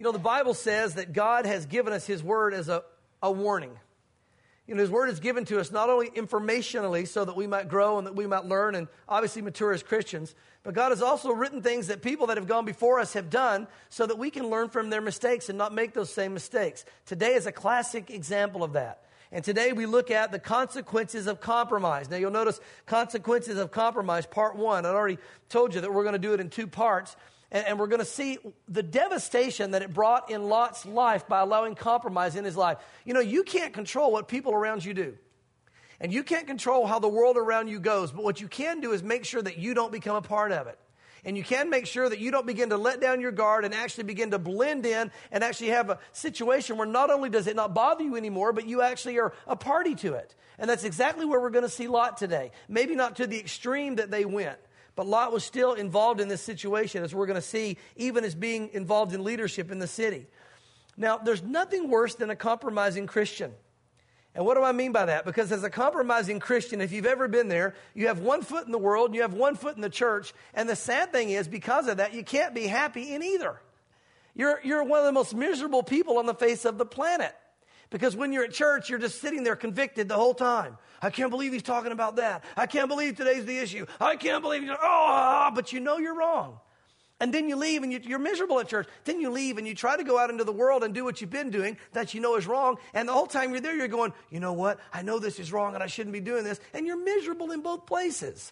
The Bible says that God has given us His Word as a warning. His Word is given to us not only informationally so that we might grow and that we might learn and obviously mature as Christians, but God has also written things that people that have gone before us have done so that we can learn from their mistakes and not make those same mistakes. Today is a classic example of that. And today we look at the consequences of compromise. Now you'll notice consequences of compromise, part 1. I already told you that we're going to do it in 2 parts. And we're going to see the devastation that it brought in Lot's life by allowing compromise in his life. You can't control what people around you do. And you can't control how the world around you goes. But what you can do is make sure that you don't become a part of it. And you can make sure that you don't begin to let down your guard and actually begin to blend in and actually have a situation where not only does it not bother you anymore, but you actually are a party to it. And that's exactly where we're going to see Lot today. Maybe not to the extreme that they went. But Lot was still involved in this situation, as we're going to see, even as being involved in leadership in the city. Now, there's nothing worse than a compromising Christian. And what do I mean by that? Because as a compromising Christian, if you've ever been there, you have one foot in the world and you have one foot in the church. And the sad thing is, because of that, you can't be happy in either. You're one of the most miserable people on the face of the planet. Because when you're at church, you're just sitting there convicted the whole time. I can't believe he's talking about that. I can't believe today's the issue. I can't believe, but you're wrong. And then you leave and you're miserable at church. Then you leave and you try to go out into the world and do what you've been doing that is wrong. And the whole time you're there, you're going, you know what? I know this is wrong and I shouldn't be doing this. And you're miserable in both places.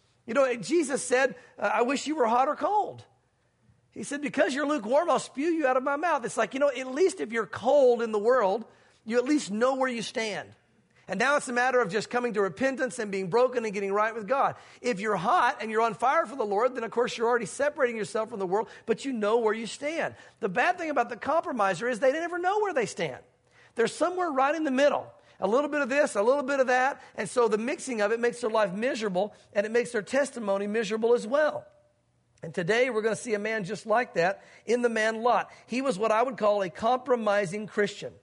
Jesus said, I wish you were hot or cold. He said, because you're lukewarm, I'll spew you out of my mouth. It's like, at least if you're cold in the world, you at least know where you stand. And now it's a matter of just coming to repentance and being broken and getting right with God. If you're hot and you're on fire for the Lord, then of course you're already separating yourself from the world, but you know where you stand. The bad thing about the compromiser is they never know where they stand. They're somewhere right in the middle. A little bit of this, a little bit of that. And so the mixing of it makes their life miserable, and it makes their testimony miserable as well. And today we're going to see a man just like that in the man Lot. He was what I would call a compromising Christian.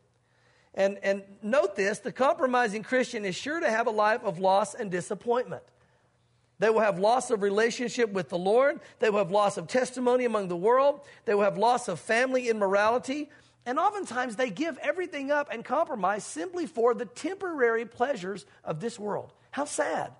And note this, the compromising Christian is sure to have a life of loss and disappointment. They will have loss of relationship with the Lord. They will have loss of testimony among the world. They will have loss of family immorality. And oftentimes they give everything up and compromise simply for the temporary pleasures of this world. How sad.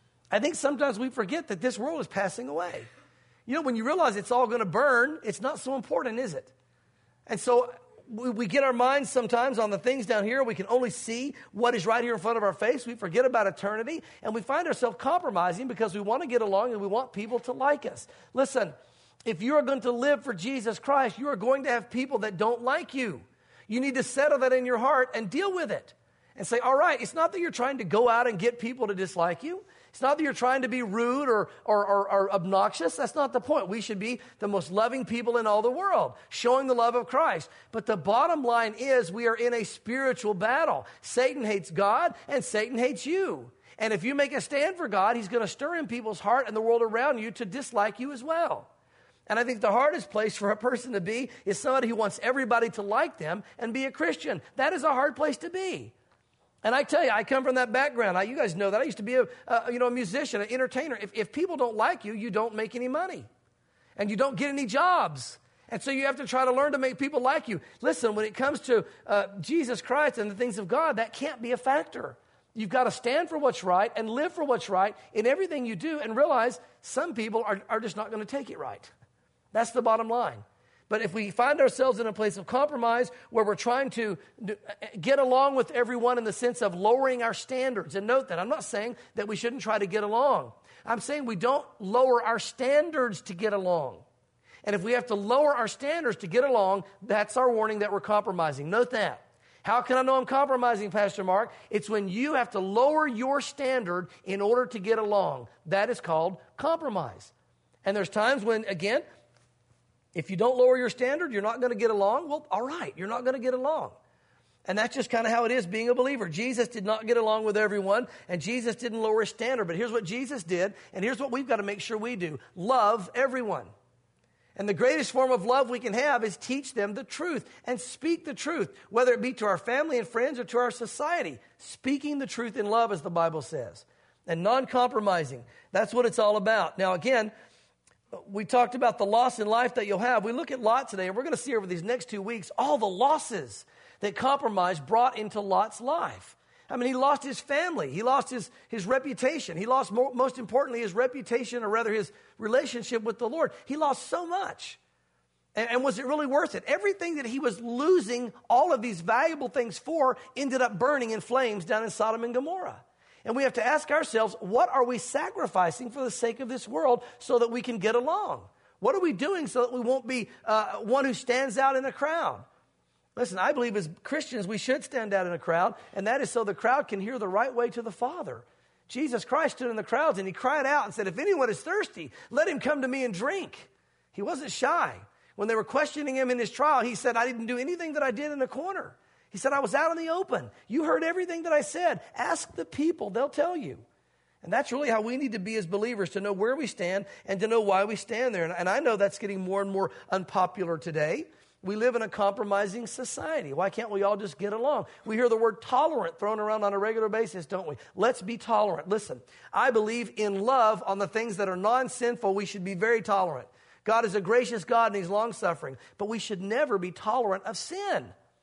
I think sometimes we forget that this world is passing away. When you realize it's all going to burn, it's not so important, is it? And so we get our minds sometimes on the things down here. We can only see what is right here in front of our face. We forget about eternity, and we find ourselves compromising because we want to get along and we want people to like us. Listen, if you are going to live for Jesus Christ, you are going to have people that don't like you. You need to settle that in your heart and deal with it. And say, all right, it's not that you're trying to go out and get people to dislike you. It's not that you're trying to be rude or obnoxious. That's not the point. We should be the most loving people in all the world, showing the love of Christ. But the bottom line is we are in a spiritual battle. Satan hates God and Satan hates you. And if you make a stand for God, he's going to stir in people's heart and the world around you to dislike you as well. And I think the hardest place for a person to be is somebody who wants everybody to like them and be a Christian. That is a hard place to be. And I tell you, I come from that background. You guys know that. I used to be a musician, an entertainer. If people don't like you, you don't make any money. And you don't get any jobs. And so you have to try to learn to make people like you. Listen, when it comes to Jesus Christ and the things of God, that can't be a factor. You've got to stand for what's right and live for what's right in everything you do and realize some people are just not going to take it right. That's the bottom line. But if we find ourselves in a place of compromise where we're trying to get along with everyone in the sense of lowering our standards, and note that I'm not saying that we shouldn't try to get along. I'm saying we don't lower our standards to get along. And if we have to lower our standards to get along, that's our warning that we're compromising. Note that. How can I know I'm compromising, Pastor Mark? It's when you have to lower your standard in order to get along. That is called compromise. And there's times when, again, if you don't lower your standard, you're not going to get along. Well, all right, you're not going to get along. And that's just kind of how it is being a believer. Jesus did not get along with everyone, and Jesus didn't lower his standard. But here's what Jesus did, and here's what we've got to make sure we do. Love everyone. And the greatest form of love we can have is teach them the truth and speak the truth, whether it be to our family and friends or to our society. Speaking the truth in love, as the Bible says, and non-compromising. That's what it's all about. Now, again, we talked about the loss in life that you'll have. We look at Lot today, and we're going to see over these next 2 weeks all the losses that compromise brought into Lot's life. I mean, he lost his family. He lost his reputation. He lost, most importantly, his reputation, or rather his relationship with the Lord. He lost so much. And was it really worth it? Everything that he was losing all of these valuable things for ended up burning in flames down in Sodom and Gomorrah. And we have to ask ourselves, what are we sacrificing for the sake of this world so that we can get along? What are we doing so that we won't be one who stands out in a crowd? Listen, I believe as Christians we should stand out in a crowd, and that is so the crowd can hear the right way to the Father. Jesus Christ stood in the crowds and he cried out and said, if anyone is thirsty, let him come to me and drink. He wasn't shy. When they were questioning him in his trial, he said, I didn't do anything that I did in a corner. He said, I was out in the open. You heard everything that I said. Ask the people, they'll tell you. And that's really how we need to be as believers, to know where we stand and to know why we stand there. And I know that's getting more and more unpopular today. We live in a compromising society. Why can't we all just get along? We hear the word tolerant thrown around on a regular basis, don't we? Let's be tolerant. Listen, I believe in love on the things that are non-sinful. We should be very tolerant. God is a gracious God and he's long-suffering, but we should never be tolerant of sin.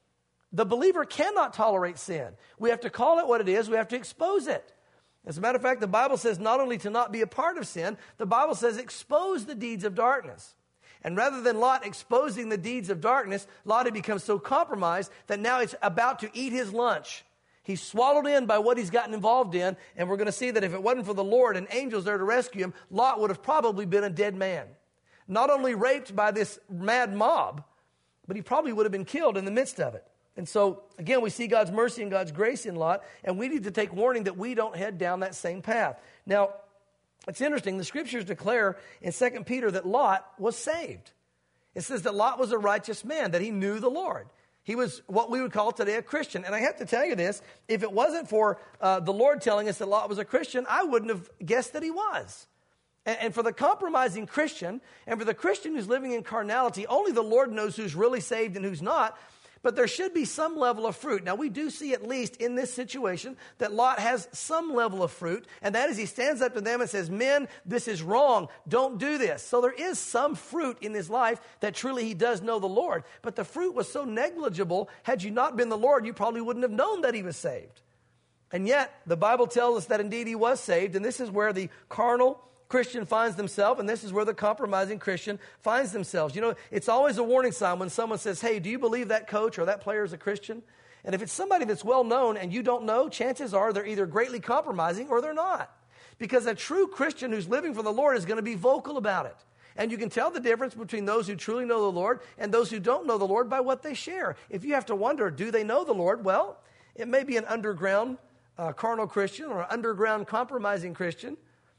The believer cannot tolerate sin. We have to call it what it is. We have to expose it. As a matter of fact, the Bible says not only to not be a part of sin, the Bible says expose the deeds of darkness. And rather than Lot exposing the deeds of darkness, Lot had become so compromised that now it's about to eat his lunch. He's swallowed in by what he's gotten involved in, and we're going to see that if it wasn't for the Lord and angels there to rescue him, Lot would have probably been a dead man. Not only raped by this mad mob, but he probably would have been killed in the midst of it. And so, again, we see God's mercy and God's grace in Lot, and we need to take warning that we don't head down that same path. Now, it's interesting. The scriptures declare in 2 Peter that Lot was saved. It says that Lot was a righteous man, that he knew the Lord. He was what we would call today a Christian. And I have to tell you this, if it wasn't for the Lord telling us that Lot was a Christian, I wouldn't have guessed that he was. And for the compromising Christian, and for the Christian who's living in carnality, only the Lord knows who's really saved and who's not. But there should be some level of fruit. Now, we do see at least in this situation that Lot has some level of fruit, and that is he stands up to them and says, men, this is wrong. Don't do this. So there is some fruit in his life that truly he does know the Lord. But the fruit was so negligible, had you not been the Lord, you probably wouldn't have known that he was saved. And yet, the Bible tells us that indeed he was saved, and this is where the carnal Christian finds themselves, and this is where the compromising Christian finds themselves. You know, it's always a warning sign when someone says, hey, do you believe that coach or that player is a Christian? And if it's somebody that's well known and you don't know, chances are they're either greatly compromising or they're not. Because a true Christian who's living for the Lord is going to be vocal about it. And you can tell the difference between those who truly know the Lord and those who don't know the Lord by what they share. If you have to wonder, do they know the Lord? Well, it may be an underground carnal Christian or an underground compromising Christian.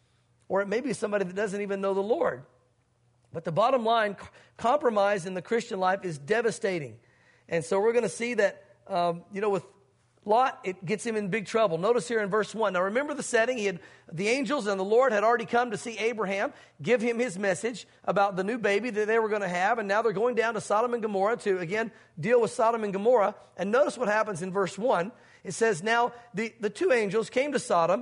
Or it may be somebody that doesn't even know the Lord. But the bottom line, compromise in the Christian life is devastating. And so we're going to see that, with Lot, it gets him in big trouble. Notice here in verse 1. Now remember the setting. The angels and the Lord had already come to see Abraham, give him his message about the new baby that they were going to have. And now they're going down to Sodom and Gomorrah to, again, deal with Sodom and Gomorrah. And notice what happens in verse 1. It says, now the two angels came to Sodom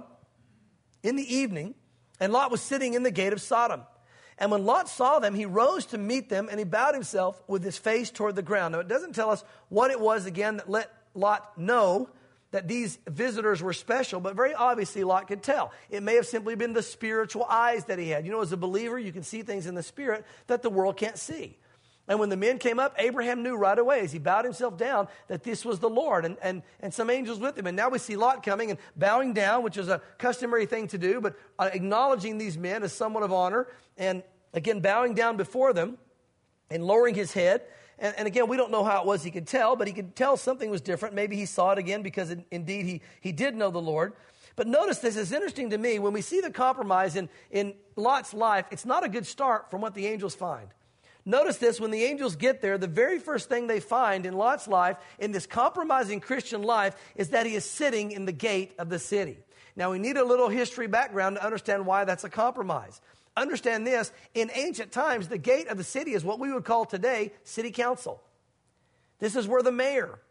in the evening, and Lot was sitting in the gate of Sodom. And when Lot saw them, he rose to meet them, and he bowed himself with his face toward the ground. Now, it doesn't tell us what it was, again, that let Lot know that these visitors were special, but very obviously Lot could tell. It may have simply been the spiritual eyes that he had. You know, as a believer, you can see things in the spirit that the world can't see. And when the men came up, Abraham knew right away as he bowed himself down that this was the Lord and some angels with him. And now we see Lot coming and bowing down, which is a customary thing to do, but acknowledging these men as someone of honor and, again, bowing down before them and lowering his head. And again, we don't know how it was he could tell, but he could tell something was different. Maybe he saw it again because indeed he did know the Lord. But notice this is interesting to me. When we see the compromise in Lot's life, it's not a good start from what the angels find. Notice this, when the angels get there, the very first thing they find in Lot's life, in this compromising Christian life, is that he is sitting in the gate of the city. Now, we need a little history background to understand why that's a compromise. Understand this, in ancient times, the gate of the city is what we would call today city council. This is where the mayor,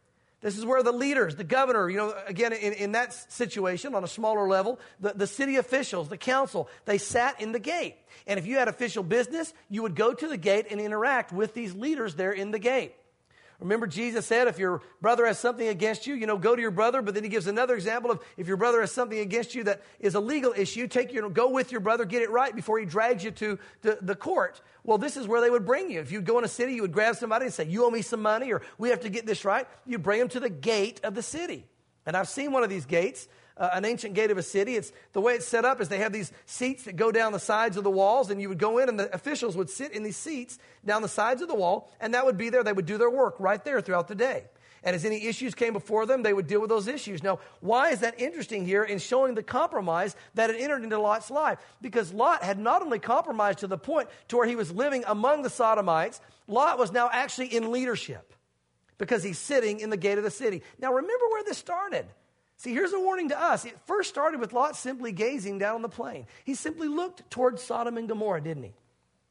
This is where the leaders, the governor, again, in that situation on a smaller level, the city officials, the council, they sat in the gate. And if you had official business, you would go to the gate and interact with these leaders there in the gate. Remember, Jesus said, if your brother has something against you, go to your brother. But then he gives another example of if your brother has something against you that is a legal issue, go with your brother, get it right before he drags you to the court. Well, this is where they would bring you. If you'd go in a city, you would grab somebody and say, you owe me some money, or we have to get this right. You bring them to the gate of the city. And I've seen one of these gates, an ancient gate of a city. It's the way it's set up is they have these seats that go down the sides of the walls, and you would go in and the officials would sit in these seats down the sides of the wall, and that would be there. They would do their work right there throughout the day. And as any issues came before them, they would deal with those issues. Now, why is that interesting here in showing the compromise that had entered into Lot's life? Because Lot had not only compromised to the point to where he was living among the Sodomites, Lot was now actually in leadership because he's sitting in the gate of the city. Now, remember where this started. See, here's a warning to us. It first started with Lot simply gazing down on the plain. He simply looked towards Sodom and Gomorrah, didn't he?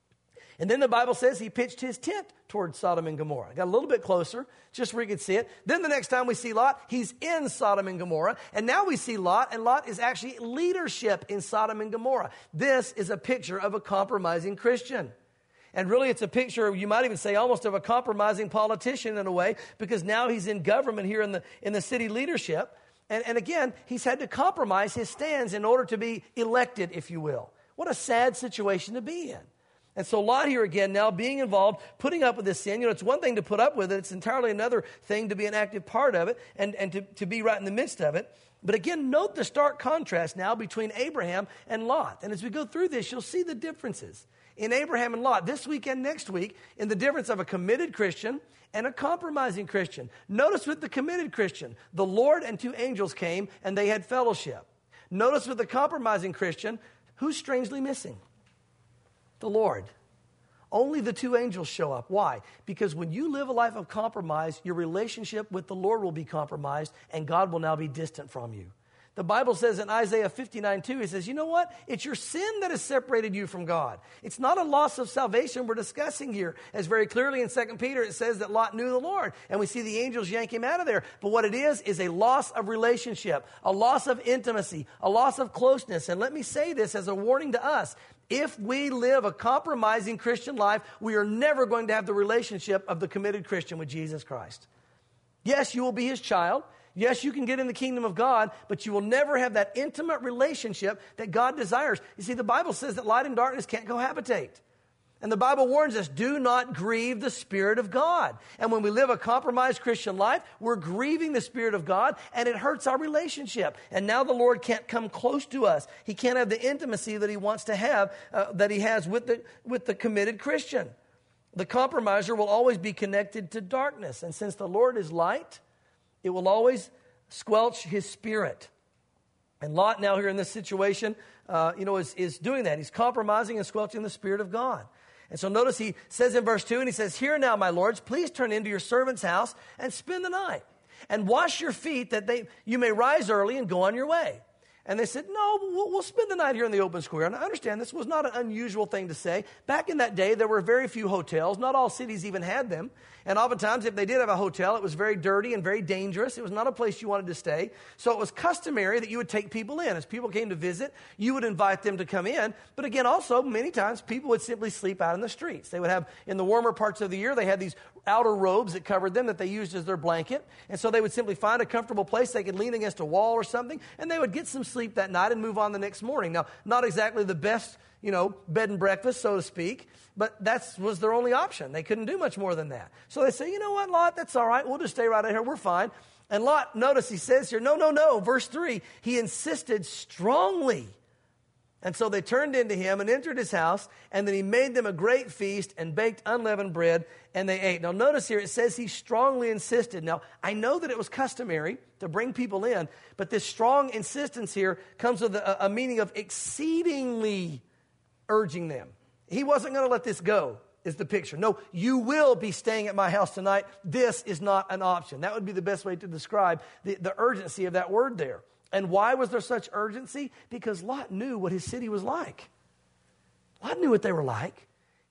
And then the Bible says he pitched his tent towards Sodom and Gomorrah. Got a little bit closer, just where you could see it. Then the next time we see Lot, he's in Sodom and Gomorrah. And now we see Lot, and Lot is actually leadership in Sodom and Gomorrah. This is a picture of a compromising Christian. And really it's a picture, you might even say, almost of a compromising politician in a way, because now he's in government here in the city leadership. And again, he's had to compromise his stands in order to be elected, if you will. What a sad situation to be in. And so Lot here again now being involved, putting up with this sin. It's one thing to put up with it. It's entirely another thing to be an active part of it and to be right in the midst of it. But again, note the stark contrast now between Abraham and Lot. And as we go through this, you'll see the differences in Abraham and Lot this week and next week in the difference of a committed Christian and a compromising Christian. Notice with the committed Christian, the Lord and two angels came and they had fellowship. Notice with the compromising Christian, who's strangely missing? The Lord. Only the two angels show up. Why? Because when you live a life of compromise, your relationship with the Lord will be compromised and God will now be distant from you. The Bible says in Isaiah 59:2, it says, you know what? It's your sin that has separated you from God. It's not a loss of salvation we're discussing here. As very clearly in 2 Peter, it says that Lot knew the Lord, and we see the angels yank him out of there. But what it is a loss of relationship, a loss of intimacy, a loss of closeness. And let me say this as a warning to us. If we live a compromising Christian life, we are never going to have the relationship of the committed Christian with Jesus Christ. Yes, you will be his child. Yes, you can get in the kingdom of God, but you will never have that intimate relationship that God desires. You see, the Bible says that light and darkness can't cohabitate. And the Bible warns us, do not grieve the Spirit of God. And when we live a compromised Christian life, we're grieving the Spirit of God, and it hurts our relationship. And now the Lord can't come close to us. He can't have the intimacy that he wants to have, that he has with the committed Christian. The compromiser will always be connected to darkness. And since the Lord is light, it will always squelch his spirit. And Lot now here in this situation, is doing that. He's compromising and squelching the Spirit of God. And so notice he says in verse 2, and he says, "Here now, my lords, please turn into your servant's house and spend the night. And wash your feet that you may rise early and go on your way." And they said, "No, we'll spend the night here in the open square." And I understand this was not an unusual thing to say. Back in that day, there were very few hotels. Not all cities even had them. And oftentimes, if they did have a hotel, it was very dirty and very dangerous. It was not a place you wanted to stay. So it was customary that you would take people in. As people came to visit, you would invite them to come in. But again, also, many times, people would simply sleep out in the streets. They would have, in the warmer parts of the year, they had these outer robes that covered them that they used as their blanket. And so they would simply find a comfortable place they could lean against a wall or something, and they would get some sleep that night and move on the next morning. Now, not exactly the best, bed and breakfast, so to speak, but that was their only option. They couldn't do much more than that. So they say, "You know what, Lot, that's all right. We'll just stay right out here. We're fine." And Lot, notice he says here, no. Verse 3, he insisted strongly. And so they turned into him and entered his house, and then he made them a great feast and baked unleavened bread, and they ate. Now notice here, it says he strongly insisted. Now, I know that it was customary to bring people in, but this strong insistence here comes with a meaning of exceedingly urging them. He wasn't going to let this go, is the picture. No, you will be staying at my house tonight. This is not an option. That would be the best way to describe the urgency of that word there. And why was there such urgency? Because Lot knew what his city was like. Lot knew what they were like.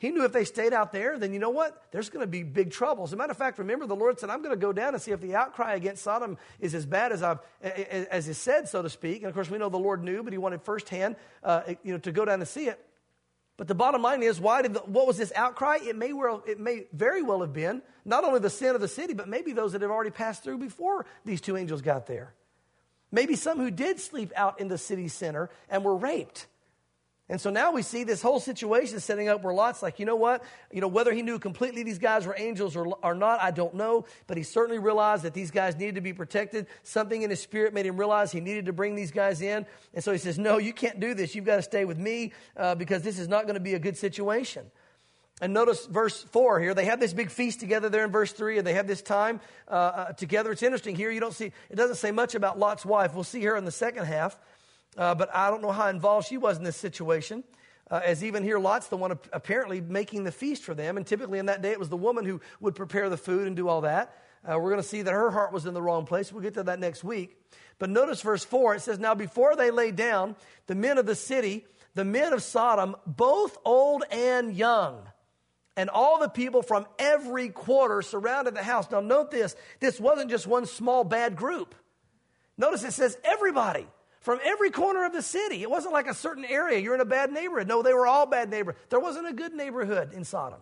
He knew if they stayed out there, then you know what? There's going to be big trouble. As a matter of fact, remember the Lord said, I'm going to go down and see if the outcry against Sodom is as bad as is said, so to speak. And of course, we know the Lord knew, but he wanted firsthand to go down and see it. But the bottom line is, what was this outcry? It may very well have been not only the sin of the city, but maybe those that have already passed through before these two angels got there. Maybe some who did sleep out in the city center and were raped. And so now we see this whole situation setting up where Lot's like, you know what? Whether he knew completely these guys were angels or not, I don't know. But he certainly realized that these guys needed to be protected. Something in his spirit made him realize he needed to bring these guys in. And so he says, no, you can't do this. You've got to stay with me because this is not going to be a good situation. And notice verse 4 here. They have this big feast together there in verse 3, and they have this time together. It's interesting here. It doesn't say much about Lot's wife. We'll see her in the second half. But I don't know how involved she was in this situation. As even here, Lot's the one apparently making the feast for them. And typically in that day, it was the woman who would prepare the food and do all that. We're going to see that her heart was in the wrong place. We'll get to that next week. But notice verse 4. It says, now before they lay down, the men of the city, the men of Sodom, both old and young, and all the people from every quarter surrounded the house. Now note this. This wasn't just one small bad group. Notice it says everybody. From every corner of the city. It wasn't like a certain area. You're in a bad neighborhood. No, they were all bad neighborhoods. There wasn't a good neighborhood in Sodom.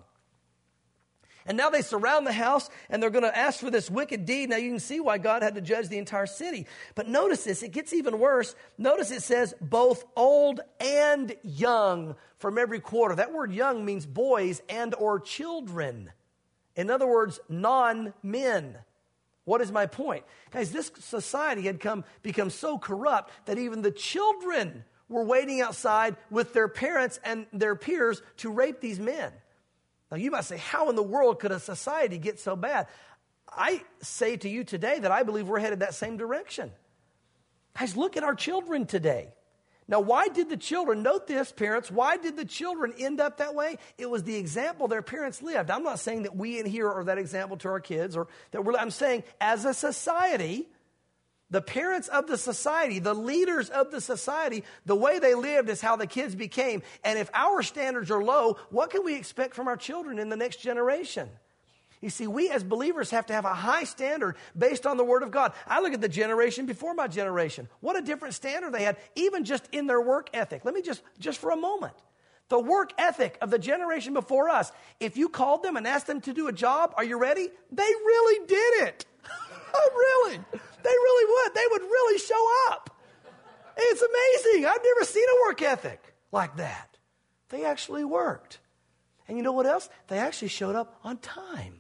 And now they surround the house and they're going to ask for this wicked deed. Now you can see why God had to judge the entire city. But notice this. It gets even worse. Notice it says both old and young from every quarter. That word young means boys and or children. In other words, non-men. What is my point? Guys, this society had become so corrupt that even the children were waiting outside with their parents and their peers to rape these men. Now you might say, how in the world could a society get so bad? I say to you today that I believe we're headed that same direction. Guys, look at our children today. Now, why did the children, note this, parents, why did the children end up that way? It was the example their parents lived. I'm not saying that we in here are that example to our kids, I'm saying as a society, the parents of the society, the leaders of the society, the way they lived is how the kids became. And if our standards are low, what can we expect from our children in the next generation? You see, we as believers have to have a high standard based on the Word of God. I look at the generation before my generation. What a different standard they had, even just in their work ethic. Let me just for a moment. The work ethic of the generation before us. If you called them and asked them to do a job, are you ready? They really did it. Oh, really? They really would. They would really show up. It's amazing. I've never seen a work ethic like that. They actually worked. And you know what else? They actually showed up on time.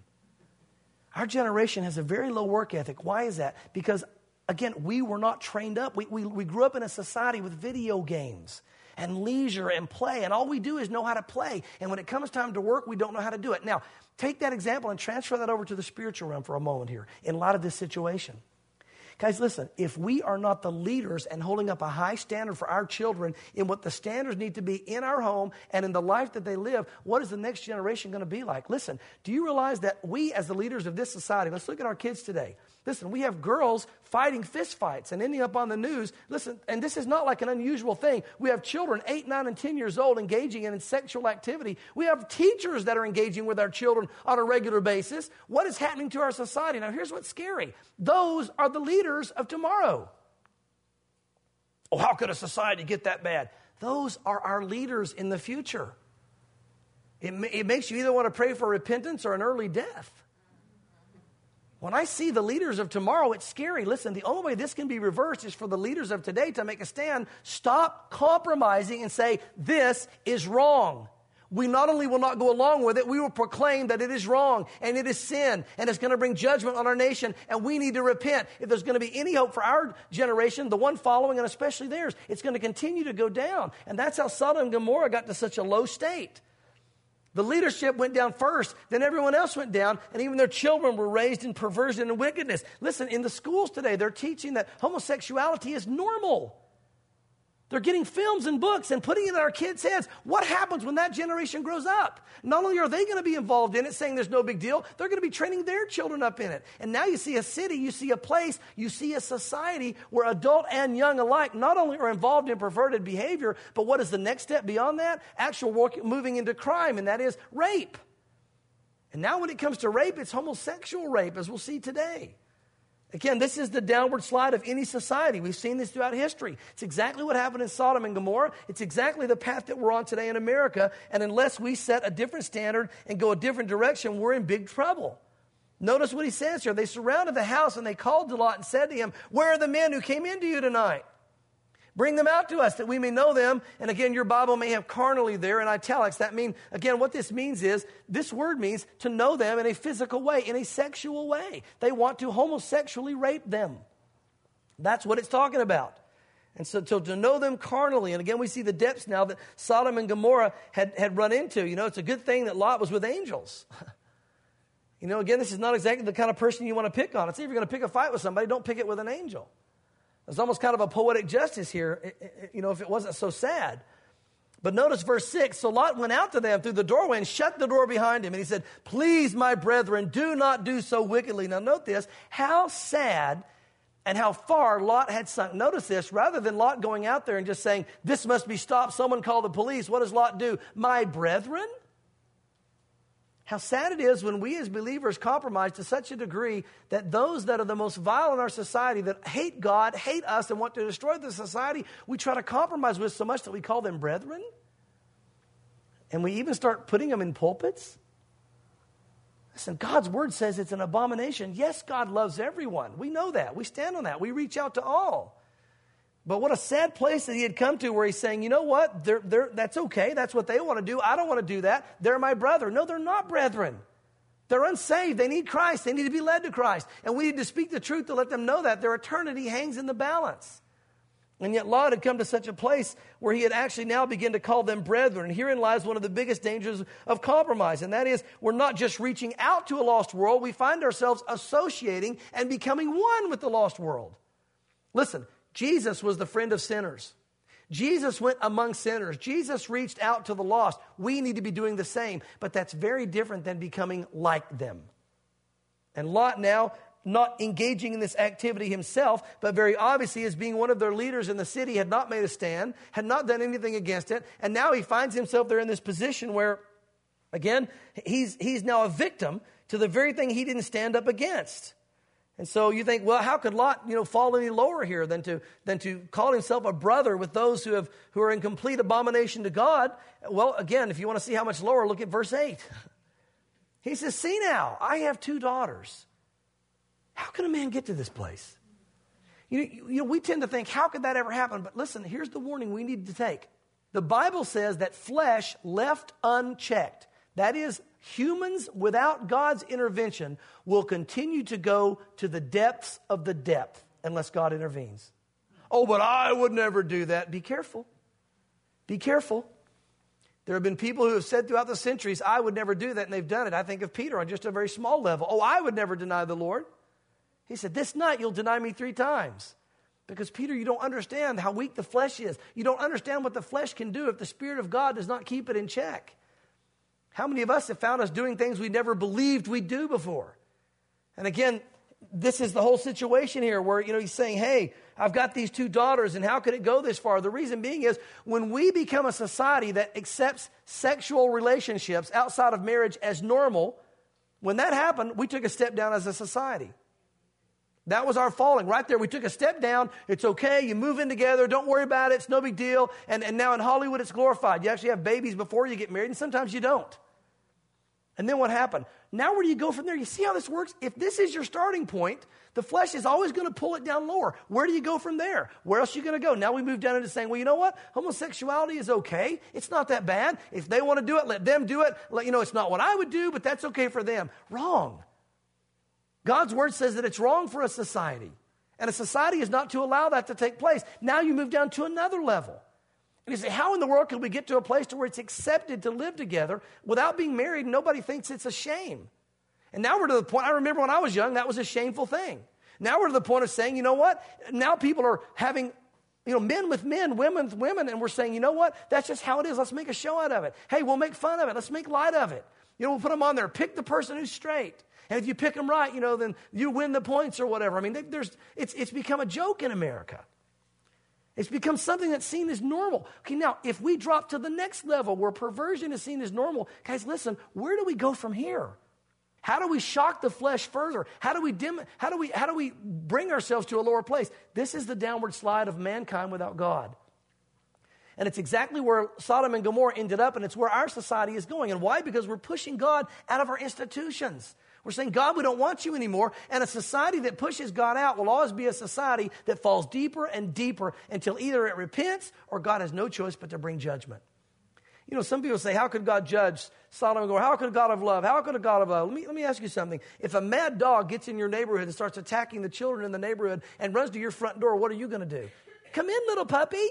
Our generation has a very low work ethic. Why is that? Because, again, we were not trained up. We grew up in a society with video games and leisure and play, and all we do is know how to play. And when it comes time to work, we don't know how to do it. Now, take that example and transfer that over to the spiritual realm for a moment here in light of this situation. Guys, listen, if we are not the leaders and holding up a high standard for our children in what the standards need to be in our home and in the life that they live, what is the next generation going to be like? Listen, do you realize that we as the leaders of this society, let's look at our kids today. Listen, we have girls fighting fist fights and ending up on the news. Listen, and this is not like an unusual thing. We have children 8, 9, and 10 years old engaging in sexual activity. We have teachers that are engaging with our children on a regular basis. What is happening to our society? Now, here's what's scary. Those are the leaders of tomorrow. Oh, how could a society get that bad? Those are our leaders in the future. It makes you either want to pray for repentance or an early death. When I see the leaders of tomorrow, it's scary. Listen, the only way this can be reversed is for the leaders of today to make a stand, stop compromising and say, this is wrong. We not only will not go along with it, we will proclaim that it is wrong and it is sin and it's going to bring judgment on our nation and we need to repent. If there's going to be any hope for our generation, the one following and especially theirs, it's going to continue to go down. And that's how Sodom and Gomorrah got to such a low state. The leadership went down first, then everyone else went down, and even their children were raised in perversion and wickedness. Listen, in the schools today, they're teaching that homosexuality is normal. They're getting films and books and putting it in our kids' heads. What happens when that generation grows up? Not only are they going to be involved in it, saying there's no big deal, they're going to be training their children up in it. And now you see a city, you see a place, you see a society where adult and young alike not only are involved in perverted behavior, but what is the next step beyond that? Actual moving into crime, and that is rape. And now when it comes to rape, it's homosexual rape, as we'll see today. Again, this is the downward slide of any society. We've seen this throughout history. It's exactly what happened in Sodom and Gomorrah. It's exactly the path that we're on today in America. And unless we set a different standard and go a different direction, we're in big trouble. Notice what he says here. They surrounded the house and they called to Lot and said to him, "Where are the men who came into you tonight? Bring them out to us that we may know them." And again, your Bible may have carnally there in italics. That means, again, what this means is, this word means to know them in a physical way, in a sexual way. They want to homosexually rape them. That's what it's talking about. And so to know them carnally, and again, we see the depths now that Sodom and Gomorrah had run into. You know, it's a good thing that Lot was with angels. You know, again, this is not exactly the kind of person you want to pick on. It's if you're going to pick a fight with somebody, don't pick it with an angel. There's almost kind of a poetic justice here, you know, if it wasn't so sad. But notice verse 6, so Lot went out to them through the doorway and shut the door behind him. And he said, "Please, my brethren, do not do so wickedly." Now note this, how sad and how far Lot had sunk. Notice this, rather than Lot going out there and just saying, "This must be stopped, someone call the police," what does Lot do? "My brethren?" How sad it is when we as believers compromise to such a degree that those that are the most vile in our society, that hate God, hate us, and want to destroy the society, we try to compromise with so much that we call them brethren. And we even start putting them in pulpits. Listen, God's word says it's an abomination. Yes, God loves everyone. We know that. We stand on that. We reach out to all. But what a sad place that he had come to where he's saying, you know what, that's okay. That's what they want to do. I don't want to do that. They're my brother. No, they're not brethren. They're unsaved. They need Christ. They need to be led to Christ. And we need to speak the truth to let them know that. Their eternity hangs in the balance. And yet Lot had come to such a place where he had actually now begun to call them brethren. And herein lies one of the biggest dangers of compromise. And that is, we're not just reaching out to a lost world. We find ourselves associating and becoming one with the lost world. Listen, Jesus was the friend of sinners. Jesus went among sinners. Jesus reached out to the lost. We need to be doing the same, but that's very different than becoming like them. And Lot now, not engaging in this activity himself, but very obviously as being one of their leaders in the city, had not made a stand, had not done anything against it, and now he finds himself there in this position where, again, he's now a victim to the very thing he didn't stand up against. And so you think, well, how could Lot, fall any lower here than to call himself a brother with those who are in complete abomination to God? Well, again, if you want to see how much lower, look at verse 8. He says, "See now, I have 2 daughters. How can a man get to this place?" We tend to think, how could that ever happen? But listen, here's the warning we need to take. The Bible says that flesh left unchecked, that is, humans without God's intervention, will continue to go to the depths of the depth unless God intervenes. Oh, but I would never do that. Be careful. Be careful. There have been people who have said throughout the centuries, I would never do that, and they've done it. I think of Peter on just a very small level. Oh, I would never deny the Lord. He said, this night you'll deny me 3 times. Because, Peter, you don't understand how weak the flesh is. You don't understand what the flesh can do if the Spirit of God does not keep it in check. How many of us have found us doing things we never believed we'd do before? And again, this is the whole situation here where, he's saying, hey, I've got these 2 daughters, and how could it go this far? The reason being is when we become a society that accepts sexual relationships outside of marriage as normal, when that happened, we took a step down as a society. That was our falling right there. We took a step down. It's okay. You move in together. Don't worry about it. It's no big deal. And now in Hollywood, it's glorified. You actually have babies before you get married, and sometimes you don't. And then what happened? Now where do you go from there? You see how this works? If this is your starting point, the flesh is always going to pull it down lower. Where do you go from there? Where else are you going to go? Now we move down into saying, well, you know what? Homosexuality is okay. It's not that bad. If they want to do it, let them do it. It's not what I would do, but that's okay for them. Wrong. God's word says that it's wrong for a society. And a society is not to allow that to take place. Now you move down to another level. And you say, how in the world can we get to a place to where it's accepted to live together without being married and nobody thinks it's a shame? And now we're to the point, I remember when I was young, that was a shameful thing. Now we're to the point of saying, you know what? Now people are having, men with men, women with women, and we're saying, you know what? That's just how it is. Let's make a show out of it. Hey, we'll make fun of it. Let's make light of it. We'll put them on there. Pick the person who's straight. And if you pick them right, then you win the points or whatever. I mean, it's become a joke in America. It's become something that's seen as normal. Okay, now, if we drop to the next level where perversion is seen as normal, guys, listen, where do we go from here? How do we shock the flesh further? How do we bring ourselves to a lower place? This is the downward slide of mankind without God. And it's exactly where Sodom and Gomorrah ended up, and it's where our society is going. And why? Because we're pushing God out of our institutions. We're saying, God, we don't want you anymore. And a society that pushes God out will always be a society that falls deeper and deeper until either it repents or God has no choice but to bring judgment. Some people say, how could God judge Sodom and Gomorrah? How could God have love? How could a God have love? Let me ask you something. If a mad dog gets in your neighborhood and starts attacking the children in the neighborhood and runs to your front door, what are you going to do? Come in, little puppy.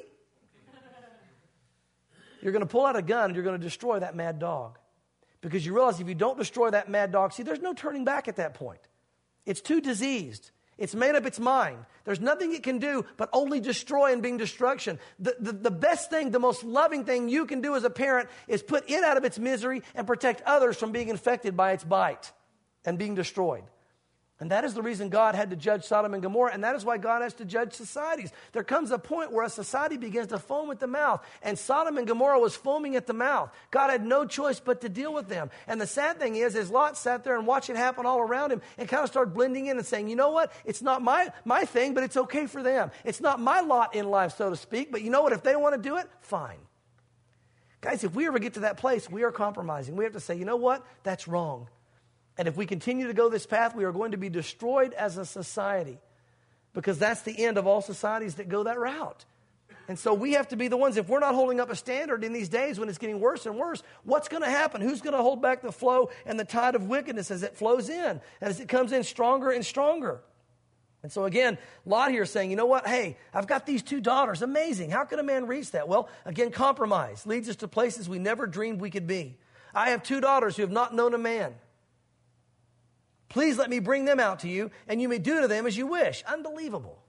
You're going to pull out a gun and you're going to destroy that mad dog. Because you realize if you don't destroy that mad dog, see, there's no turning back at that point. It's too diseased. It's made up its mind. There's nothing it can do but only destroy and bring destruction. The best thing, the most loving thing you can do as a parent is put it out of its misery and protect others from being infected by its bite and being destroyed. And that is the reason God had to judge Sodom and Gomorrah, and that is why God has to judge societies. There comes a point where a society begins to foam at the mouth, and Sodom and Gomorrah was foaming at the mouth. God had no choice but to deal with them. And the sad thing is Lot sat there and watched it happen all around him and kind of started blending in and saying, you know what? It's not my thing, but it's okay for them. It's not my lot in life, so to speak, but you know what? If they want to do it, fine. Guys, if we ever get to that place, we are compromising. We have to say, you know what? That's wrong. And if we continue to go this path, we are going to be destroyed as a society because that's the end of all societies that go that route. And so we have to be the ones, if we're not holding up a standard in these days when it's getting worse and worse, what's going to happen? Who's going to hold back the flow and the tide of wickedness as it flows in, and as it comes in stronger and stronger? And so again, Lot here is saying, you know what? Hey, I've got these 2 daughters. Amazing. How could a man reach that? Well, again, compromise leads us to places we never dreamed we could be. I have 2 daughters who have not known a man. Please let me bring them out to you, and you may do to them as you wish. Unbelievable.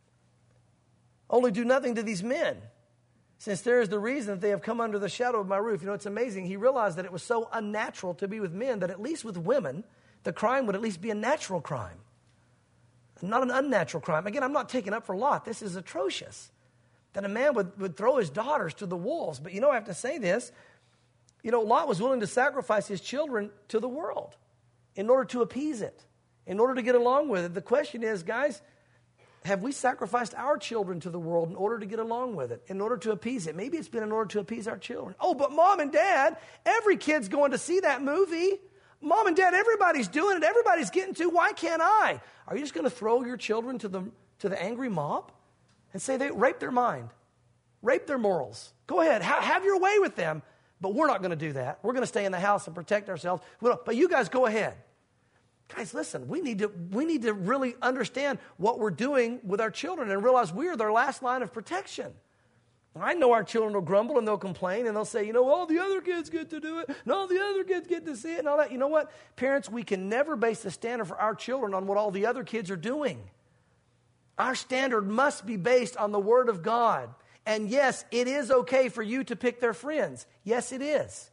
Only do nothing to these men, since there is the reason that they have come under the shadow of my roof. It's amazing. He realized that it was so unnatural to be with men that at least with women, the crime would at least be a natural crime, not an unnatural crime. Again, I'm not taking up for Lot. This is atrocious, that a man would throw his daughters to the wolves. But I have to say this. Lot was willing to sacrifice his children to the world in order to appease it, in order to get along with it. The question is, guys, have we sacrificed our children to the world in order to get along with it, in order to appease it? Maybe it's been in order to appease our children. Oh, but Mom and Dad, every kid's going to see that movie. Mom and Dad, everybody's doing it. Everybody's getting to. Why can't I? Are you just going to throw your children to the angry mob and say they rape their mind, rape their morals? Go ahead, have your way with them. But we're not going to do that. We're going to stay in the house and protect ourselves. But you guys go ahead. Guys, listen, we need to really understand what we're doing with our children and realize we are their last line of protection. I know our children will grumble and they'll complain and they'll say, all the other kids get to do it, and all the other kids get to see it and all that. You know what? Parents, we can never base the standard for our children on what all the other kids are doing. Our standard must be based on the Word of God. And yes, it is okay for you to pick their friends. Yes, it is.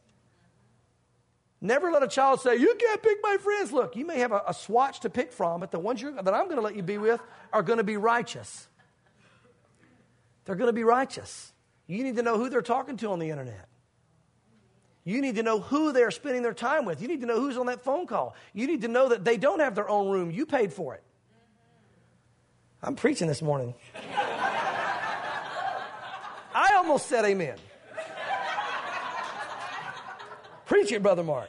Never let a child say, you can't pick my friends. Look, you may have a swatch to pick from, but the ones that I'm going to let you be with are going to be righteous. They're going to be righteous. You need to know who they're talking to on the internet. You need to know who they're spending their time with. You need to know who's on that phone call. You need to know that they don't have their own room. You paid for it. I'm preaching this morning. I almost said amen. Preach it, Brother Mark.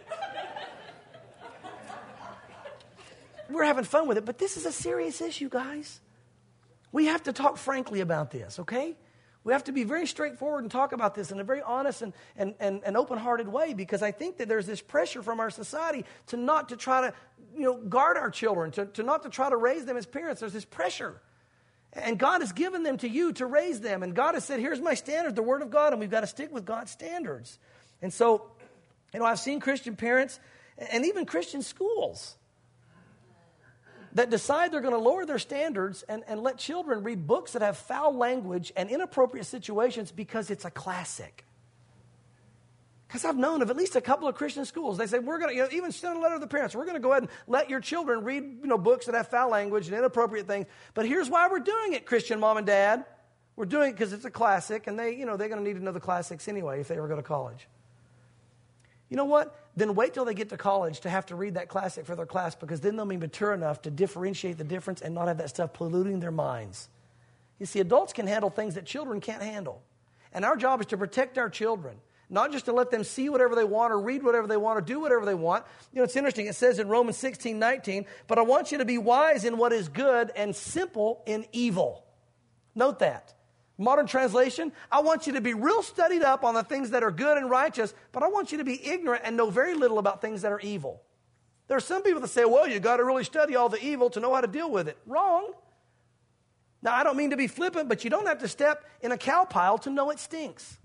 We're having fun with it, but this is a serious issue, guys. We have to talk frankly about this, okay? We have to be very straightforward and talk about this in a very honest and open-hearted way, because I think that there's this pressure from our society to try to guard our children, to not to try to raise them as parents. There's this pressure. And God has given them to you to raise them. And God has said, here's my standard, the Word of God, and we've got to stick with God's standards. And so, I've seen Christian parents and even Christian schools that decide they're going to lower their standards and let children read books that have foul language and inappropriate situations because it's a classic. Because I've known of at least a couple of Christian schools. They say, we're going to, even send a letter to the parents. We're going to go ahead and let your children read, books that have foul language and inappropriate things. But here's why we're doing it, Christian mom and dad. We're doing it because it's a classic, and they're going to need to know the classics anyway if they ever go to college. You know what? Then wait till they get to college to have to read that classic for their class, because then they'll be mature enough to differentiate the difference and not have that stuff polluting their minds. You see, adults can handle things that children can't handle. And our job is to protect our children, not just to let them see whatever they want or read whatever they want or do whatever they want. It's interesting. It says in Romans 16:19, but I want you to be wise in what is good and simple in evil. Note that. Modern translation, I want you to be real studied up on the things that are good and righteous, but I want you to be ignorant and know very little about things that are evil. There are some people that say, well, you got to really study all the evil to know how to deal with it. Wrong. Now, I don't mean to be flippant, but you don't have to step in a cow pile to know it stinks.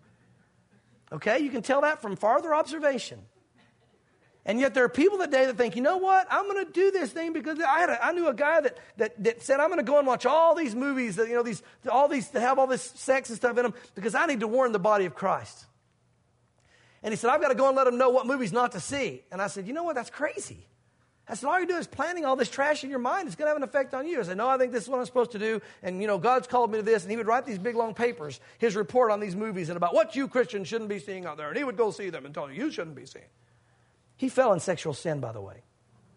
Okay? You can tell that from farther observation. And yet there are people today that think, you know what, I'm going to do this thing because I knew a guy that said, I'm going to go and watch all these movies, that have all this sex and stuff in them because I need to warn the body of Christ. And he said, I've got to go and let them know what movies not to see. And I said, you know what, that's crazy. I said, all you're doing is planting all this trash in your mind. It's going to have an effect on you. I said, no, I think this is what I'm supposed to do. And, God's called me to this. And he would write these big, long papers, his report on these movies and about what you Christians shouldn't be seeing out there. And he would go see them and tell you shouldn't be seeing. He fell in sexual sin, by the way.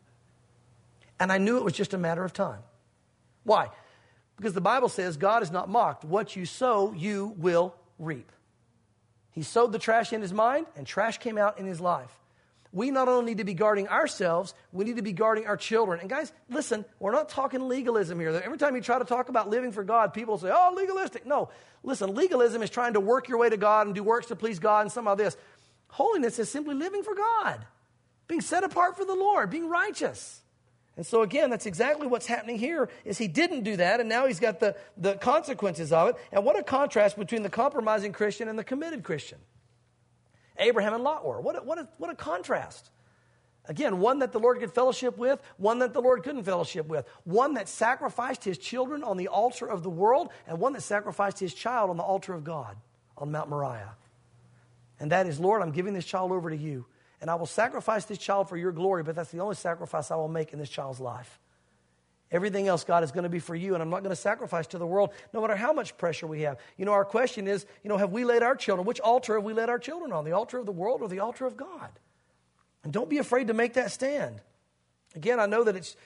And I knew it was just a matter of time. Why? Because the Bible says God is not mocked. What you sow, you will reap. He sowed the trash in his mind, and trash came out in his life. We not only need to be guarding ourselves, we need to be guarding our children. And guys, listen, we're not talking legalism here. Every time you try to talk about living for God, people say, oh, legalistic. No, listen, legalism is trying to work your way to God and do works to please God and some of this. Holiness is simply living for God. Being set apart for the Lord, being righteous. And so again, that's exactly what's happening here, is he didn't do that, and now he's got the consequences of it. And what a contrast between the compromising Christian and the committed Christian. Abraham and Lot were. What a contrast. Again, one that the Lord could fellowship with, one that the Lord couldn't fellowship with. One that sacrificed his children on the altar of the world, and one that sacrificed his child on the altar of God on Mount Moriah. And that is, Lord, I'm giving this child over to you. And I will sacrifice this child for your glory, but that's the only sacrifice I will make in this child's life. Everything else, God, is going to be for you, and I'm not going to sacrifice to the world, no matter how much pressure we have. Our question is, have we laid our children? Which altar have we laid our children on? The altar of the world or the altar of God? And don't be afraid to make that stand. Again, I know that it's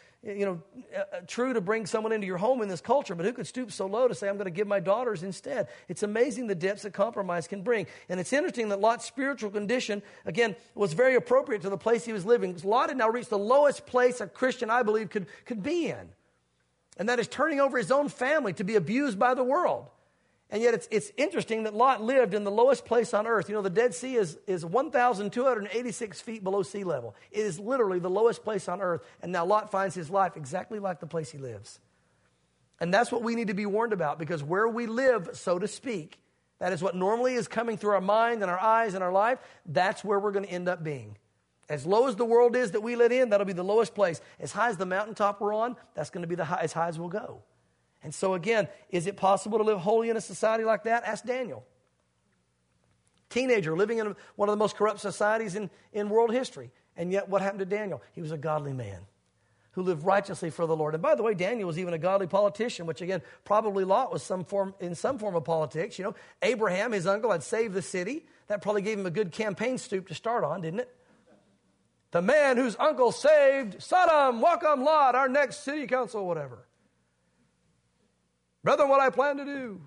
true to bring someone into your home in this culture, but who could stoop so low to say, I'm going to give my daughters instead? It's amazing the depths that compromise can bring. And it's interesting that Lot's spiritual condition, again, was very appropriate to the place he was living. Lot had now reached the lowest place a Christian, I believe, could be in. And that is turning over his own family to be abused by the world. And yet it's interesting that Lot lived in the lowest place on earth. The Dead Sea is 1,286 feet below sea level. It is literally the lowest place on earth. And now Lot finds his life exactly like the place he lives. And that's what we need to be warned about, because where we live, so to speak, that is what normally is coming through our mind and our eyes and our life, that's where we're going to end up being. As low as the world is that we let in, that'll be the lowest place. As high as the mountaintop we're on, that's going to be as high as we'll go. And so again, is it possible to live holy in a society like that? Ask Daniel. Teenager living in one of the most corrupt societies in world history. And yet what happened to Daniel? He was a godly man who lived righteously for the Lord. And by the way, Daniel was even a godly politician, which again, probably Lot was in some form of politics. Abraham, his uncle, had saved the city. That probably gave him a good campaign stoop to start on, didn't it? The man whose uncle saved Sodom, welcome Lot, our next city council, whatever. Brethren, what I plan to do,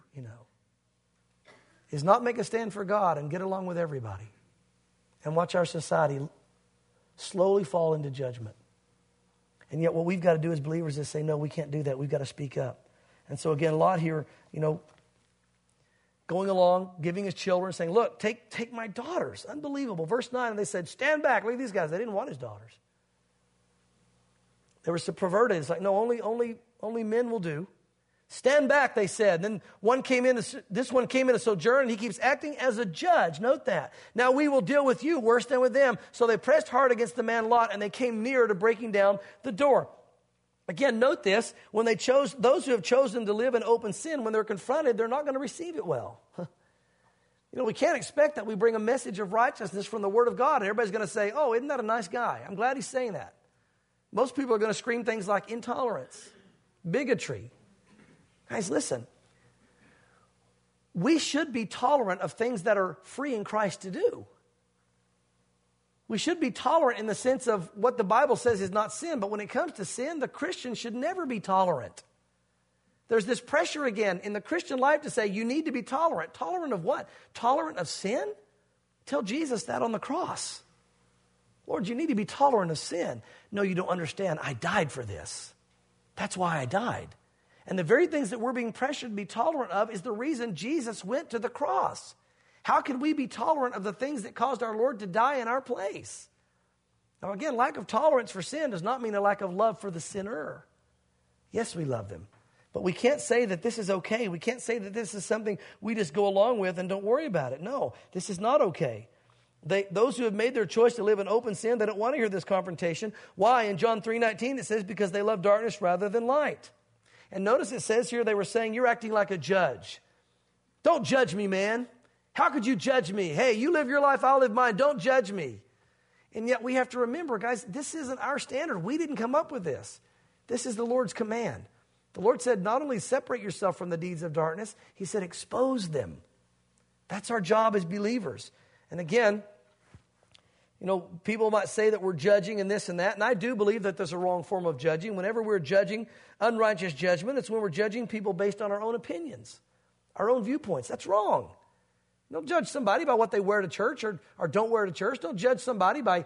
is not make a stand for God and get along with everybody and watch our society slowly fall into judgment. And yet what we've got to do as believers is say, no, we can't do that. We've got to speak up. And so again, Lot here, going along, giving his children, saying, look, take my daughters. Unbelievable. Verse 9, and they said, stand back. Look at these guys. They didn't want his daughters. They were so perverted. It's like, no, only men will do. Stand back, they said. Then this one came in to sojourn, and he keeps acting as a judge. Note that. Now we will deal with you worse than with them. So they pressed hard against the man Lot, and they came near to breaking down the door. Again, note this, when those who have chosen to live in open sin, when they're confronted, they're not going to receive it well. We can't expect that we bring a message of righteousness from the Word of God, and everybody's going to say, oh, isn't that a nice guy? I'm glad he's saying that. Most people are going to scream things like intolerance, bigotry. Guys, listen. We should be tolerant of things that are free in Christ to do. We should be tolerant in the sense of what the Bible says is not sin, but when it comes to sin, the Christian should never be tolerant. There's this pressure again in the Christian life to say you need to be tolerant. Tolerant of what? Tolerant of sin? Tell Jesus that on the cross. Lord, you need to be tolerant of sin. No, you don't understand. I died for this. That's why I died. And the very things that we're being pressured to be tolerant of is the reason Jesus went to the cross. How can we be tolerant of the things that caused our Lord to die in our place? Now again, lack of tolerance for sin does not mean a lack of love for the sinner. Yes, we love them. But we can't say that this is okay. We can't say that this is something we just go along with and don't worry about it. No, this is not okay. Those who have made their choice to live in open sin, they don't want to hear this confrontation. Why? In John 3:19 it says, because they love darkness rather than light. And notice it says here they were saying, you're acting like a judge. Don't judge me, man. How could you judge me? Hey, you live your life, I'll live mine. Don't judge me. And yet we have to remember, guys, this isn't our standard. We didn't come up with this. This is the Lord's command. The Lord said, not only separate yourself from the deeds of darkness, he said, expose them. That's our job as believers. And again, people might say that we're judging and this and that, and I do believe that there's a wrong form of judging. Whenever we're judging unrighteous judgment, it's when we're judging people based on our own opinions, our own viewpoints. That's wrong. Don't judge somebody by what they wear to church or don't wear to church. Don't judge somebody by,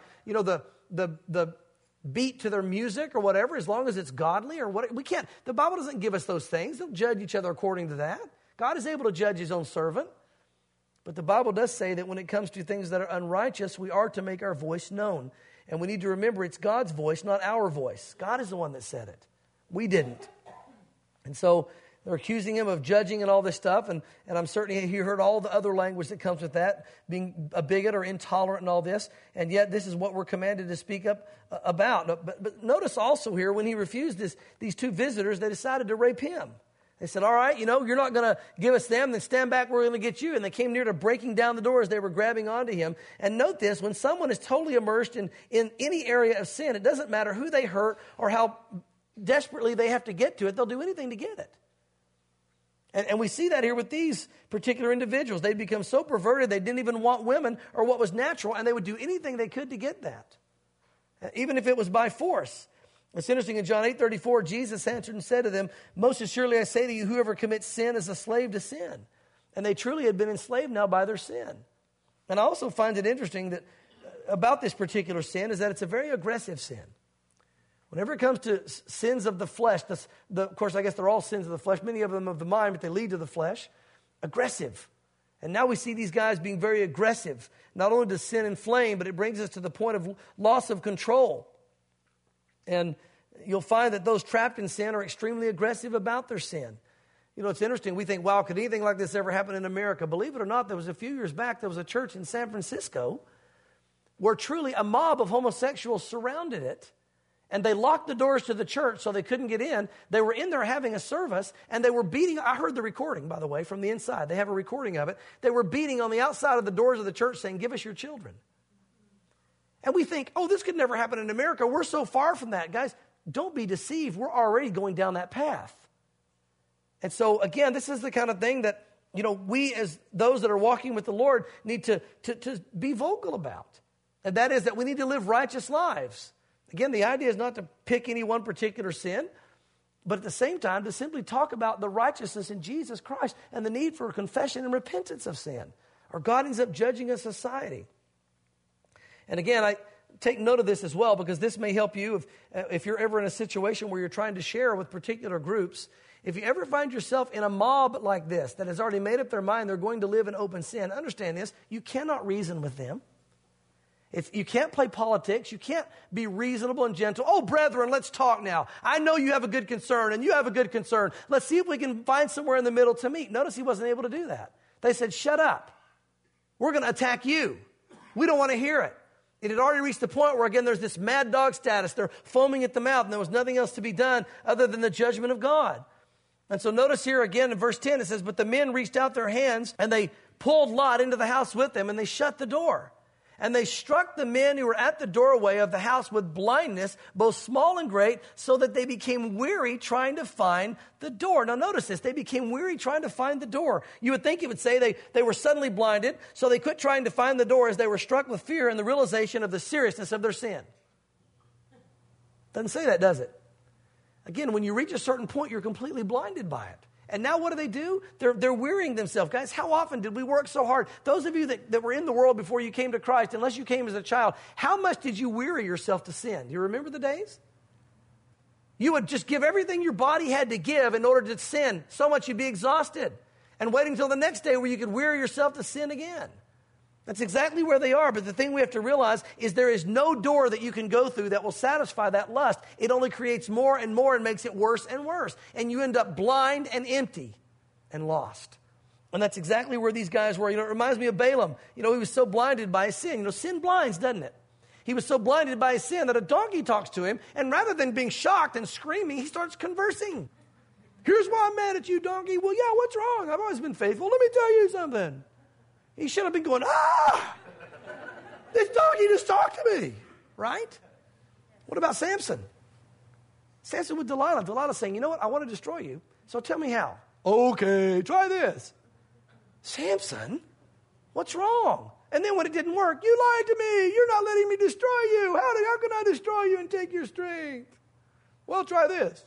the beat to their music or whatever, as long as it's godly or what. We can't. The Bible doesn't give us those things. Don't judge each other according to that. God is able to judge his own servant. But the Bible does say that when it comes to things that are unrighteous, we are to make our voice known. And we need to remember it's God's voice, not our voice. God is the one that said it. We didn't. And so they're accusing him of judging and all this stuff. And I'm certain he heard all the other language that comes with that, being a bigot or intolerant and all this. And yet this is what we're commanded to speak up about. But notice also here, when he refused these two visitors, they decided to rape him. They said, all right, you're not going to give us them, then stand back, we're going to get you. And they came near to breaking down the doors. They were grabbing onto him. And note this, when someone is totally immersed in any area of sin, it doesn't matter who they hurt or how desperately they have to get to it. They'll do anything to get it. And we see that here with these particular individuals. They become so perverted, they didn't even want women or what was natural, and they would do anything they could to get that, even if it was by force. It's interesting, in John 8:34, Jesus answered and said to them, most assuredly I say to you, whoever commits sin is a slave to sin. And they truly had been enslaved now by their sin. And I also find it interesting that about this particular sin is that it's a very aggressive sin. Whenever it comes to sins of the flesh, of course, I guess they're all sins of the flesh, many of them of the mind, but they lead to the flesh, aggressive. And now we see these guys being very aggressive. Not only does sin inflame, but it brings us to the point of loss of control. And you'll find that those trapped in sin are extremely aggressive about their sin. It's interesting. We think, wow, could anything like this ever happen in America? Believe it or not, there was a few years back, there was a church in San Francisco where truly a mob of homosexuals surrounded it. And they locked the doors to the church so they couldn't get in. They were in there having a service, and they were beating. I heard the recording, by the way, from the inside. They have a recording of it. They were beating on the outside of the doors of the church saying, give us your children. And we think, oh, this could never happen in America. We're so far from that. Guys, don't be deceived. We're already going down that path. And so, again, this is the kind of thing that, we as those that are walking with the Lord need to be vocal about. And that is that we need to live righteous lives. Again, the idea is not to pick any one particular sin, but at the same time to simply talk about the righteousness in Jesus Christ and the need for confession and repentance of sin, or God ends up judging a society. And again, I take note of this as well, because this may help you if you're ever in a situation where you're trying to share with particular groups. If you ever find yourself in a mob like this that has already made up their mind they're going to live in open sin, understand this, you cannot reason with them. You can't play politics. You can't be reasonable and gentle. Oh, brethren, let's talk now. I know you have a good concern and you have a good concern. Let's see if we can find somewhere in the middle to meet. Notice he wasn't able to do that. They said, shut up. We're going to attack you. We don't want to hear it. It had already reached the point where, again, there's this mad dog status. They're foaming at the mouth, and there was nothing else to be done other than the judgment of God. And so notice here again in verse 10, it says, but the men reached out their hands, and they pulled Lot into the house with them, and they shut the door. And they struck the men who were at the doorway of the house with blindness, both small and great, so that they became weary trying to find the door. Now notice this, they became weary trying to find the door. You would think it would say they were suddenly blinded, so they quit trying to find the door as they were struck with fear and the realization of the seriousness of their sin. Doesn't say that, does it? Again, when you reach a certain point, you're completely blinded by it. And now what do? They're wearying themselves. Guys, how often did we work so hard? Those of you that were in the world before you came to Christ, unless you came as a child, how much did you weary yourself to sin? Do you remember the days? You would just give everything your body had to give in order to sin. So much you'd be exhausted. And waiting until the next day where you could weary yourself to sin again. That's exactly where they are. But the thing we have to realize is there is no door that you can go through that will satisfy that lust. It only creates more and more and makes it worse and worse. And you end up blind and empty and lost. And that's exactly where these guys were. It reminds me of Balaam. He was so blinded by his sin. Sin blinds, doesn't it? He was so blinded by his sin that a donkey talks to him. And rather than being shocked and screaming, he starts conversing. Here's why I'm mad at you, donkey. Well, yeah, what's wrong? I've always been faithful. Let me tell you something. He should have been going, this donkey just talked to me, right? What about Samson? Samson with Delilah. Delilah saying, you know what? I want to destroy you. So tell me how. Okay, try this. Samson, what's wrong? And then when it didn't work, you lied to me. You're not letting me destroy you. How can I destroy you and take your strength? Well, try this.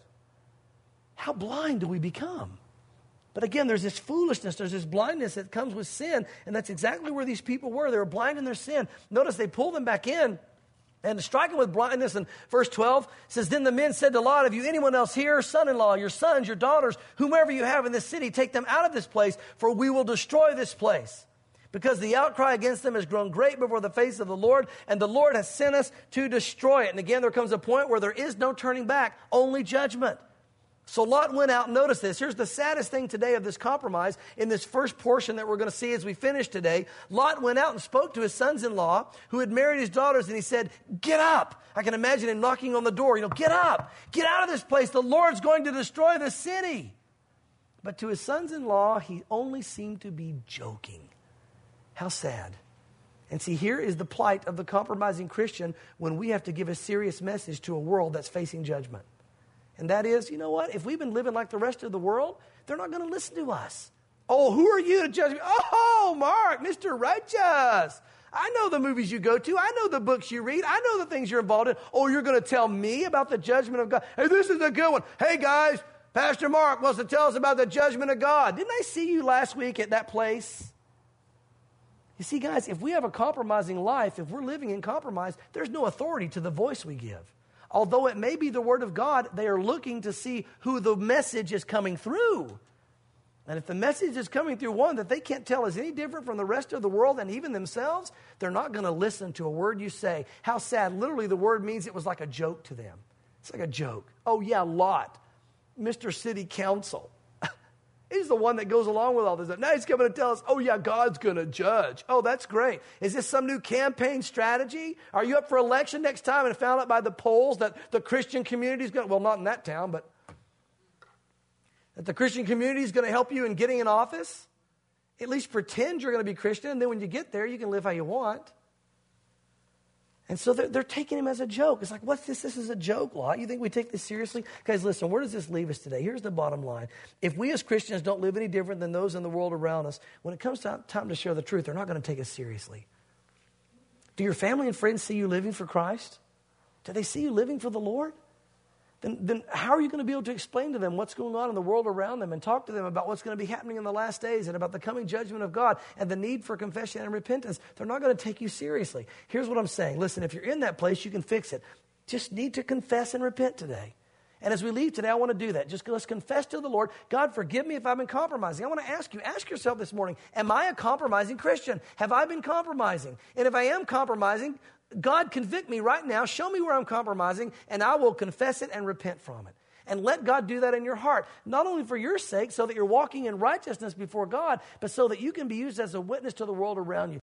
How blind do we become? But again, there's this foolishness, there's this blindness that comes with sin, and that's exactly where these people were. They were blind in their sin. Notice they pull them back in and strike them with blindness. And verse 12 says, then the men said to Lot, have you anyone else here, son-in-law, your sons, your daughters, whomever you have in this city, take them out of this place, for we will destroy this place. Because the outcry against them has grown great before the face of the Lord, and the Lord has sent us to destroy it. And again, there comes a point where there is no turning back, only judgment. So Lot went out, and notice this. Here's the saddest thing today of this compromise in this first portion that we're going to see as we finish today. Lot went out and spoke to his sons-in-law who had married his daughters, and he said, get up. I can imagine him knocking on the door. Get up. Get out of this place. The Lord's going to destroy the city. But to his sons-in-law, he only seemed to be joking. How sad. And see, here is the plight of the compromising Christian when we have to give a serious message to a world that's facing judgment. And that is, you know what? If we've been living like the rest of the world, they're not going to listen to us. Oh, who are you to judge me? Oh, Mark, Mr. Righteous. I know the movies you go to. I know the books you read. I know the things you're involved in. Oh, you're going to tell me about the judgment of God? Hey, this is a good one. Hey, guys, Pastor Mark wants to tell us about the judgment of God. Didn't I see you last week at that place? You see, guys, if we have a compromising life, if we're living in compromise, there's no authority to the voice we give. Although it may be the word of God, they are looking to see who the message is coming through. And if the message is coming through one that they can't tell is any different from the rest of the world and even themselves, they're not going to listen to a word you say. How sad. Literally, the word means it was like a joke to them. It's like a joke. Oh, yeah, Lot, Mr. City Council. He's the one that goes along with all this. Now he's coming to tell us, oh, yeah, God's going to judge. Oh, that's great. Is this some new campaign strategy? Are you up for election next time and found out by the polls that the Christian community is going to, well, not in that town, but that the Christian community is going to help you in getting in office? At least pretend you're going to be Christian, and then when you get there, you can live how you want. And so they're taking him as a joke. It's like, what's this? This is a joke, Lot. You think we take this seriously? Guys, listen, where does this leave us today? Here's the bottom line. If we as Christians don't live any different than those in the world around us, when it comes time to share the truth, they're not going to take us seriously. Do your family and friends see you living for Christ? Do they see you living for the Lord? Then how are you going to be able to explain to them what's going on in the world around them and talk to them about what's going to be happening in the last days and about the coming judgment of God and the need for confession and repentance? They're not going to take you seriously. Here's what I'm saying. Listen, if you're in that place, you can fix it. Just need to confess and repent today. And as we leave today, I want to do that. Just let's confess to the Lord, God, forgive me if I've been compromising. I want to ask yourself this morning, am I a compromising Christian? Have I been compromising? And if I am compromising, God, convict me right now, show me where I'm compromising, and I will confess it and repent from it. And let God do that in your heart, not only for your sake, so that you're walking in righteousness before God, but so that you can be used as a witness to the world around you.